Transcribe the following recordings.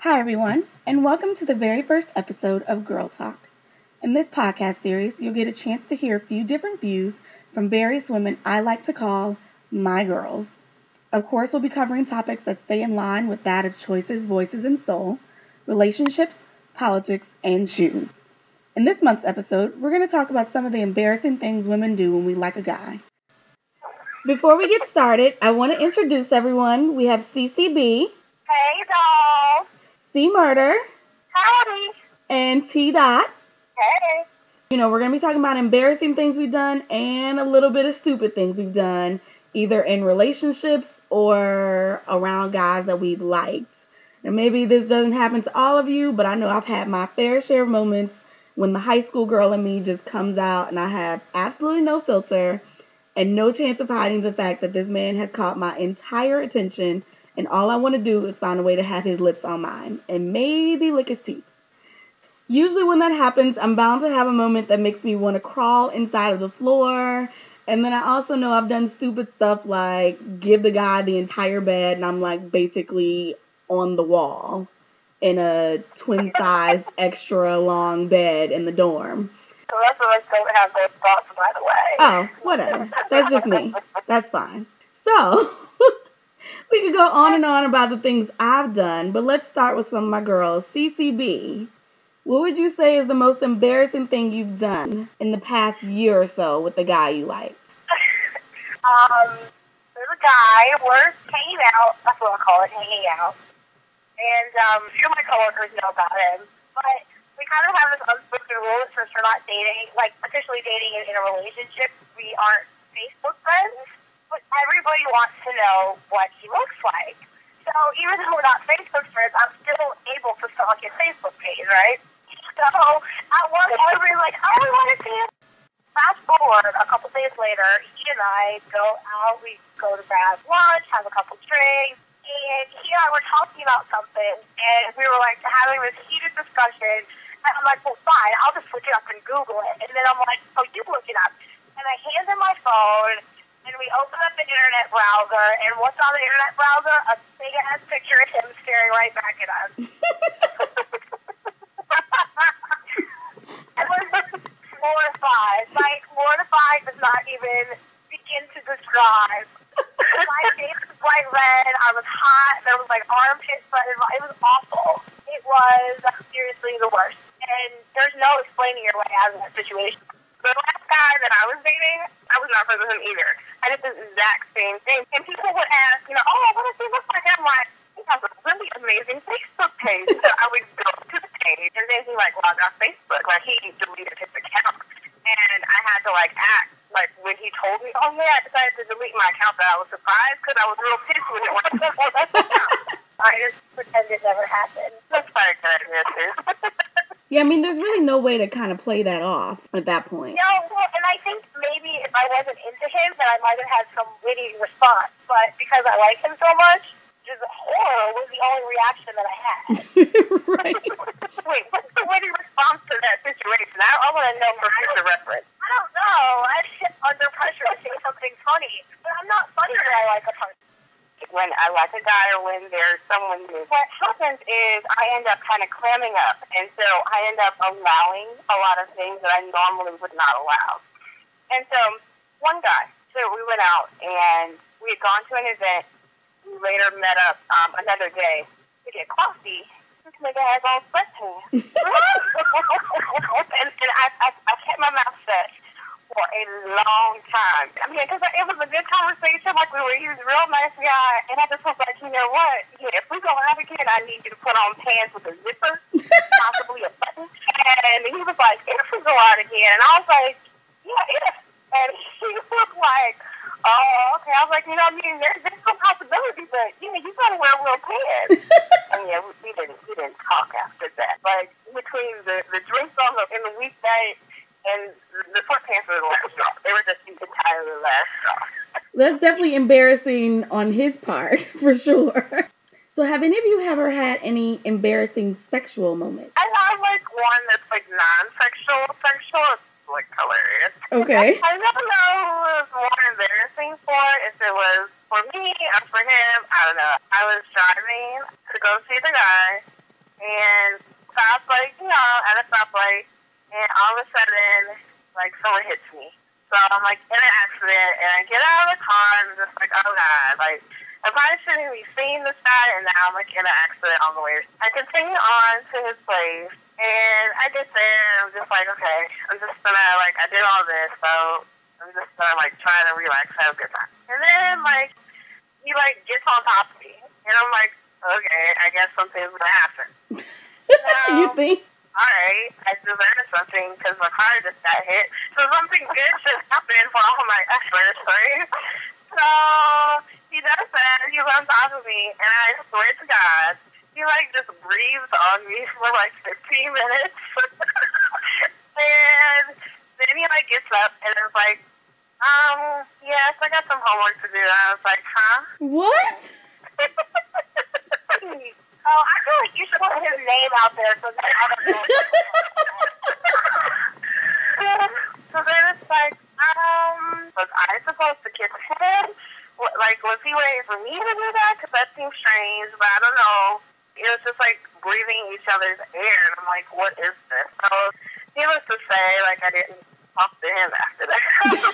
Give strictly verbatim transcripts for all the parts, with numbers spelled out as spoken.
Hi, everyone, and welcome to the very first episode of Girl Talk. In this podcast series, you'll get a chance to hear a few different views from various women I like to call my girls. Of course, we'll be covering topics that stay in line with that of choices, voices, and soul, relationships, politics, and shoes. In this month's episode, we're going to talk about some of the embarrassing things women do when we like a guy. Before we get started, I want to introduce everyone. We have C C B. Hey, doll. C Murder. Howdy. And T Dot. Hey. You know, we're going to be talking about embarrassing things we've done and a little bit of stupid things we've done, either in relationships or around guys that we've liked. And maybe this doesn't happen to all of you, but I know I've had my fair share of moments when the high school girl in me just comes out and I have absolutely no filter and no chance of hiding the fact that this man has caught my entire attention, and all I want to do is find a way to have his lips on mine and maybe lick his teeth. Usually when that happens, I'm bound to have a moment that makes me want to crawl inside of the floor. And then I also know I've done stupid stuff like give the guy the entire bed and I'm like basically on the wall in a twin-size extra long bed in the dorm. The rest of us don't have those thoughts, by the way. Oh, whatever. That's just me. That's fine. So, we could go on and on about the things I've done, but let's start with some of my girls. C C B. What would you say is the most embarrassing thing you've done in the past year or so with the guy you like? um, there's a guy, we're hanging out, that's what I call it, hanging out. And um, a few of my coworkers know about him, but we kind of have this unspoken rule that since we're not dating, like officially dating in, in a relationship, we aren't Facebook friends, but everybody wants to know what he looks like. So even though we're not Facebook friends, I'm still able to stalk his Facebook page, right? So at one point, we were like, oh, we want to see him. Fast forward, a couple days later, he and I go out, we go to grab lunch, have a couple drinks, and he and I were talking about something, and we were like having this heated discussion, and I'm like, well, fine, I'll just look it up and Google it. And then I'm like, oh, you look it up. And I hand him my phone, and we open up the internet browser, and what's on the internet browser? A big-ass picture of him staring right back at us. I was mortified. Like, mortified does not even begin to describe. My face was bright red, I was hot, there was, like, armpit sweat. It was awful. It was seriously the worst. And there's no explaining your way out of that situation. The last guy that I was dating, I was not friends with him either. I did the exact same thing. And people would ask, you know, oh, what does he look like? I'm like, he has a really amazing Facebook page. So I would go to the page, and then he, like, logged off Facebook. Like, he deleted his account. And I had to, like, act. Like, when he told me, oh, yeah, I decided to delete my account, but I was surprised because I was real pissed when it went to that account. I just pretend it never happened. That's fine, good. Yeah, I mean, there's really no way to kind of play that off at that point. No, well, and I think maybe if I wasn't into him, then I might have had some witty response. But because I like him so much, just horror was the only reaction that I had. Right. Wait, what's the witty response to that situation? I, I want to know for future reference. I don't know. I just under pressure to say something funny. But I'm not funny that I like a person. When I like a guy or when there's someone new. What happens is I end up kind of clamming up. And so I end up allowing a lot of things that I normally would not allow. And so one guy, so we went out and we had gone to an event. We later met up um, another day to get coffee. This nigga has on sweatpants. and and I, I, I kept my mouth shut for a long time. I mean, because it was a good conversation. Like, we were, he was a real nice guy. And I just was like, you know what? Yeah, if we go out again, I need you to put on pants with a zipper, possibly a button. And he was like, if we go out again. And I was like, yeah, if. And he was like, oh, okay. I was like, you know, I mean, there's, there's some possibility, but, you know, you gotta wear real pants. And yeah, we, we didn't we didn't talk after that. Like, between the, the drinks on the, in the weeknight and the sweatpants were the last straw. They were just the entirely last straw. That's definitely embarrassing on his part, for sure. So have any of you ever had any embarrassing sexual moments? I have, like, one that's, like, non-sexual sexual. It's, like, hilarious. Okay. I don't know who was more embarrassing for, if it was for me or for him. I don't know. I was driving to go see the guy, and stopped, like, you know, at a stoplight, and all of a sudden, like, someone hits me. So I'm, like, in an accident, and I get out of the car, and I'm just like, oh, God, like, I probably shouldn't be seeing this guy, and now I'm, like, in an accident on the way. I continue on to his place, and I get there, and I'm just like, okay, I'm just gonna, like, I did all this, so I'm just gonna, like, try to relax, have a good time. And then, like, he, like, gets on top of me, and I'm like, okay, I guess something's gonna happen. So, You think? all right, I deserve something because my car just got hit. So something good should happen for all my efforts, right? So he does that. He runs off of me, and I swear to God, he like just breathes on me for like fifteen minutes. And then he like gets up and is like, um, yes, I got some homework to do. And I was like, huh? What? Oh, I feel like you should put his name out there so that I don't know. So then it's like, um, was I supposed to kiss him? Like, was he waiting for me to do that? Because that seems strange, but I don't know. It was just like breathing each other's air, and I'm like, what is this? So needless to say, like, I didn't talk to him after that.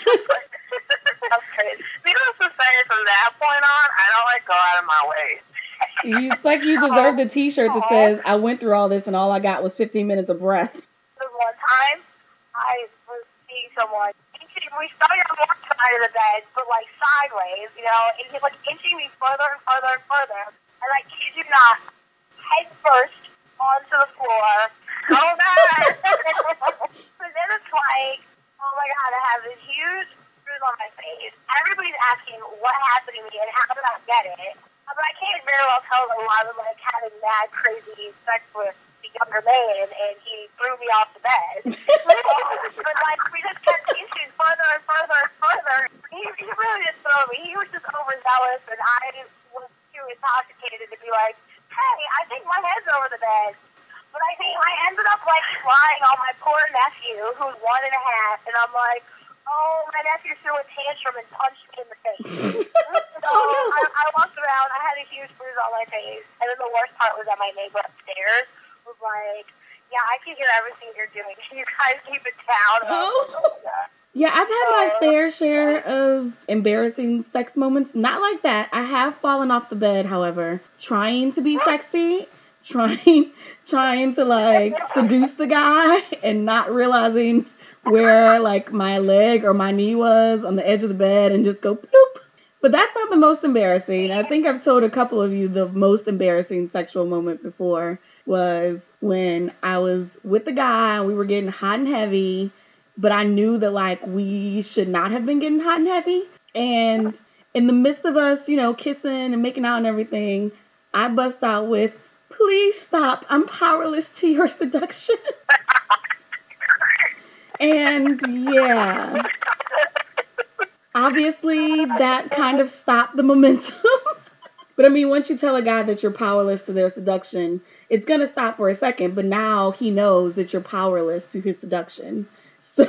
That's crazy. Needless to say, from that point on, I don't like go out of my way. You, it's like you deserved a t-shirt that says, I went through all this and all I got was fifteen minutes of breath. There was one time, I was seeing someone, inching, we started on one side of the bed, but like sideways, you know, and he was like inching me further and further and further. And I kid you not, head first onto the floor. Oh God! But then it's like, oh my God, I have this huge bruise on my face. Everybody's asking what happened to me and how did I get it. But I can't very well tell them I was like having mad crazy sex with the younger man and he threw me off the bed. But like we just kept inching further and further and further. He, he really didn't throw me. He was just overzealous and I was too intoxicated to be like, hey, I think my head's over the bed. But I think I ended up like flying on my poor nephew who's one and a half and I'm like, oh, my nephew threw a tantrum and punched me in the face. So Oh, no. I, I walked around, I had a huge bruise on my face, and then the worst part was that my neighbor upstairs was like, yeah, I can hear everything you're doing. Can you guys keep it down? Oh. Yeah, I've had my fair share of embarrassing sex moments. Not like that. I have fallen off the bed, however, trying to be sexy, trying trying to like seduce the guy and not realizing where like my leg or my knee was on the edge of the bed and just go bloop. But that's not the most embarrassing. I think I've told a couple of you the most embarrassing sexual moment before was when I was with the guy and we were getting hot and heavy, but I knew that like we should not have been getting hot and heavy. And in the midst of us, you know, kissing and making out and everything, I bust out with, please stop. I'm powerless to your seduction. And yeah, obviously that kind of stopped the momentum. But I mean, once you tell a guy that you're powerless to their seduction, it's going to stop for a second, but now he knows that you're powerless to his seduction. So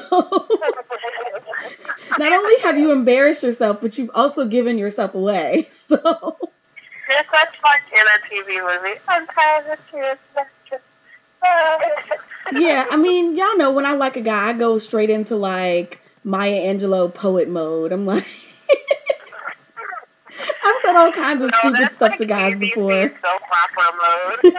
not only have you embarrassed yourself, but you've also given yourself away. So It's such like in a T V movie. I'm tired of tears. yeah, I mean, y'all know when I like a guy, I go straight into like Maya Angelou poet mode. I'm like, I've said all kinds of No, stupid that's stuff like to guys A B C before. soap opera mode.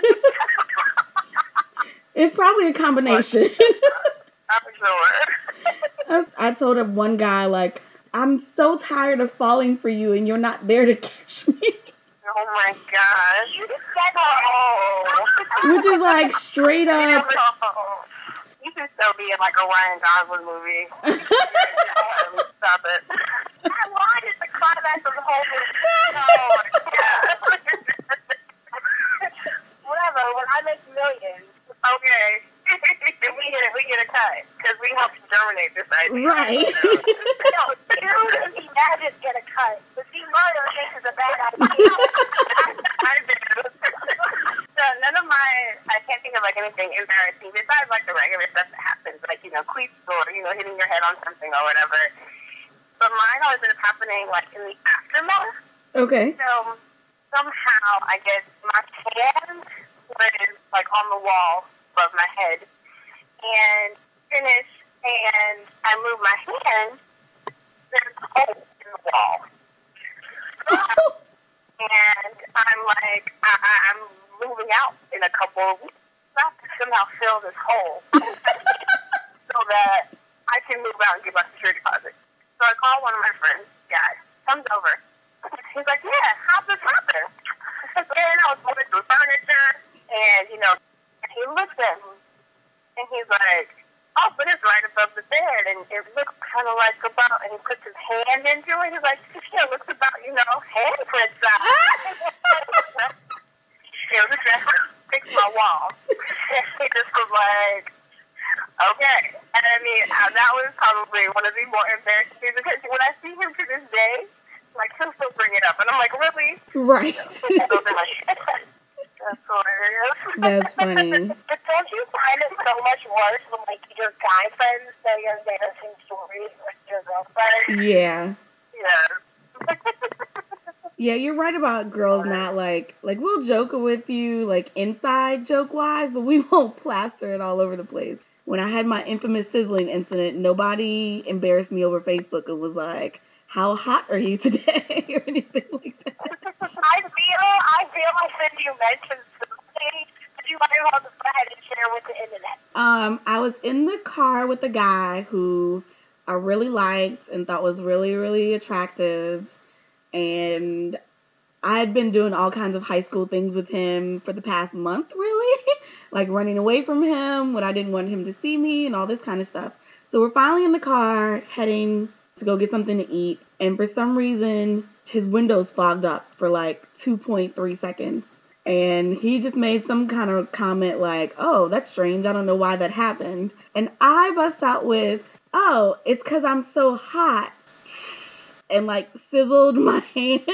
It's probably a combination. I'm sure. I, I told him one guy, like, I'm so tired of falling for you and you're not there to catch me. Oh my gosh. You said oh. Which is like straight up. You should still be in like a Ryan Gosling movie. Stop it. That line is the climax of the whole movie. Oh my god. Whatever, when I make millions, okay. we get it, we get a cut. Because we helped germinate this idea. Right. No, dude, and imagine get a cut. But see, murder thinks is a bad idea. I do. So none of my, I can't think of like anything embarrassing besides like the regular stuff that happens, like, you know, queefs or, you know, hitting your head on something or whatever. But mine always ended up happening like in the aftermath. Okay. So somehow, I guess, my hand was like on the wall above my head. And finish, and I move my hand, there's a hole in the wall. And I'm like, I, I, I'm moving out in a couple of weeks. I have to somehow fill this hole so that I can move out and get my security deposit. So I call one of my friends, guy, comes over. He's like, yeah, how'd this happen? I said, man, I was moving through furniture, and, you know, and he looks at me, and he's like, oh, but it's right above the bed, and it looks kind of like about, and he puts his hand into it. He's like, yeah, it looks about, you know, handprints out. It was a dresser, fixed my wall. And he just was like, okay. And I mean, uh, that was probably one of the more embarrassing things, because when I see him to this day, like, he'll still bring it up, and I'm like, really? Right. That's hilarious. That's funny. But don't you find it so much worse when, like, your guy friends say embarrassing stories with your girlfriend? Yeah. Yeah. Yeah, you're right about girls not, like, like, we'll joke with you, like, inside joke-wise, but we won't plaster it all over the place. When I had my infamous sizzling incident, nobody embarrassed me over Facebook and was like, how hot are you today? Or anything like that. I feel, I feel like since you mentioned something, did you want to go ahead and share with the internet? Um, I was in the car with a guy who I really liked and thought was really, really attractive. And I had been doing all kinds of high school things with him for the past month, really. Like running away from him when I didn't want him to see me and all this kind of stuff. So we're finally in the car heading to go get something to eat. And for some reason, his windows fogged up for like two point three seconds. And he just made some kind of comment like, oh, that's strange. I don't know why that happened. And I bust out with, oh, it's because I'm so hot. And like sizzled my hand.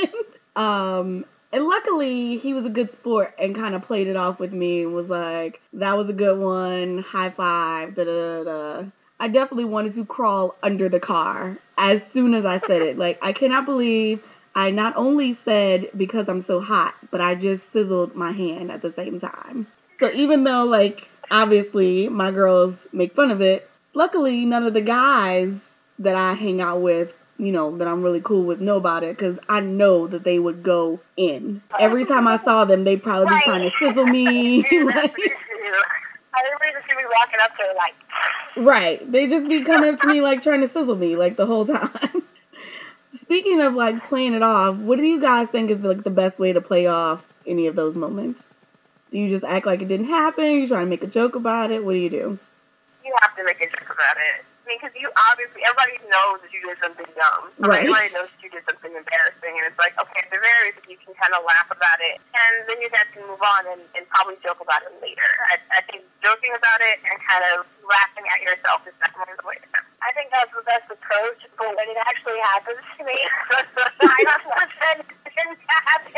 um, and luckily he was a good sport and kind of played it off with me and was like, that was a good one. High five. Da da da. I definitely wanted to crawl under the car as soon as I said it. Like, I cannot believe I not only said because I'm so hot, but I just sizzled my hand at the same time. So even though, like, obviously my girls make fun of it, luckily none of the guys that I hang out with, you know, that I'm really cool with know about it, because I know that they would go in. Every time I saw them, they'd probably be trying to sizzle me. Like, everybody just see me walking up to her like... Right. They just be coming up to me, like, trying to sizzle me, like, the whole time. Speaking of, like, playing it off, what do you guys think is, like, the best way to play off any of those moments? Do you just act like it didn't happen? You try to make a joke about it? What do you do? You have to make a joke about it. I mean, because you obviously, everybody knows that you did something dumb. So right. Everybody knows that you did something embarrassing. And it's like, okay, at the very least, you can kind of laugh about it. And then you guys can move on and, and probably joke about it later. I, I think joking about it and kind of laughing at yourself is definitely the way to go. I think that's the best approach. But when it actually happens to me, I don't want that to happen.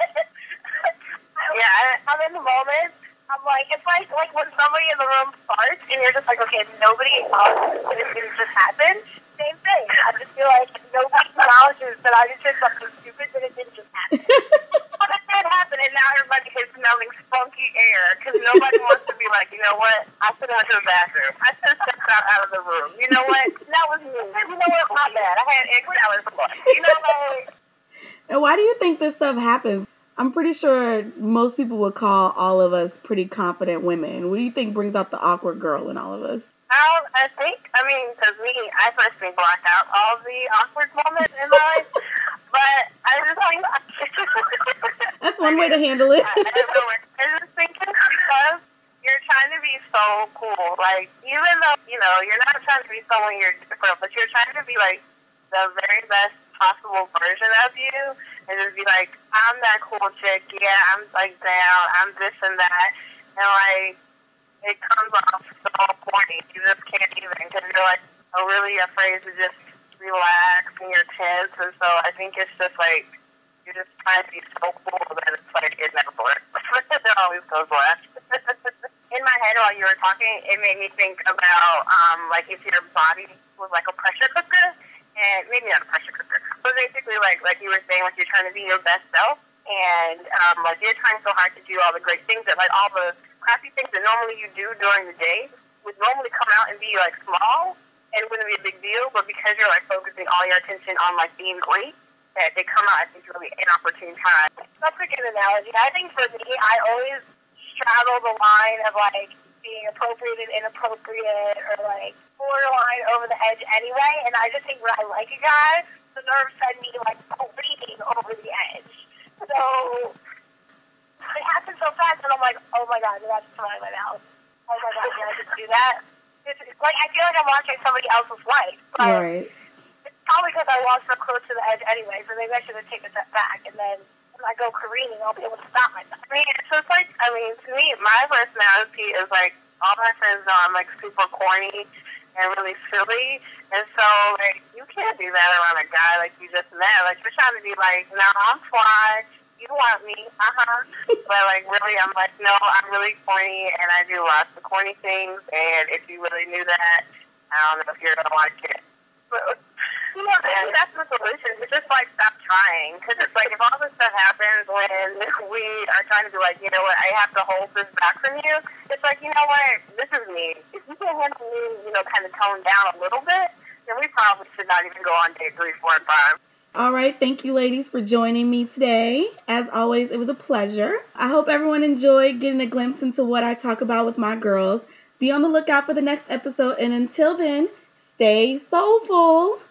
Yeah, I'm in the moment. I'm like, it's like, like when somebody in the room farts and you're just like, okay, nobody acknowledges that it didn't just happen. Same thing. I just feel like nobody acknowledges that I just did something stupid, but it didn't just happen. But it did happen, and now everybody is smelling spunky air because nobody wants to be like, you know what? I should have went to the bathroom. I should have stepped out, out of the room. You know what? That was me. You know what? My bad. I had egg salad for lunch. You know what? And why do you think this stuff happens? I'm pretty sure most people would call all of us pretty confident women. What do you think brings out the awkward girl in all of us? Um, I think, I mean, because me, I personally block out all the awkward moments in my life, but I just like, that's one way to handle it. I, I don't know. I just think it's because you're trying to be so cool. Like, even though, you know, you're not trying to be someone you're different, but you're trying to be, like, the very best possible version of you. And just be like, I'm that cool chick, yeah, I'm like down, I'm this and that. And like, it comes off so corny. You just can't even, because you're like, oh, really afraid to just relax and you're tense. And so I think it's just like, you're just trying to be so cool that it's like, it never works. It always goes left. In my head while you were talking, it made me think about, um, like, if your body was like a pressure cooker. And maybe not a pressure cooker, but basically, like like you were saying, like you're trying to be your best self, and um, like you're trying so hard to do all the great things that like all the crappy things that normally you do during the day would normally come out and be like small and it wouldn't be a big deal, but because you're like focusing all your attention on like being great, that they come out at these really inopportune times. That's a good analogy. I think for me, I always straddle the line of like being appropriate and inappropriate or like borderline over the edge anyway, and I just think when I like a guy, the nerves send me like careening over the edge. So it happens so fast, and I'm like, oh my god, did I just come out of my mouth? Oh my god, did I just do that? It's, it's like I feel like I'm watching somebody else's life, but right. It's probably because I walked so close to the edge anyway, so maybe I should have taken a step back, and then when I go careening, I'll be able to stop myself. I mean, it's just like, I mean, to me, my personality is like, all my friends know I'm like super corny and really silly, and so like, you can't do that around a guy like you just met. Like, you're trying to be like, no, I'm fly. You want me, uh-huh. But, like, really, I'm like, no, I'm really corny, and I do lots of corny things, and if you really knew that, I don't know if you're going to like it. But, you know, maybe that's the solution. It's just, like, stop trying. Because it's like, if all this stuff happens when we are trying to be like, you know what, I have to hold this back from you, it's like, you know what, this is me. If you can handle me, you know, kind of tone down a little bit, then we probably should not even go on day three, four, and five. All right, thank you ladies for joining me today. As always, it was a pleasure. I hope everyone enjoyed getting a glimpse into what I talk about with my girls. Be on the lookout for the next episode, and until then, stay soulful.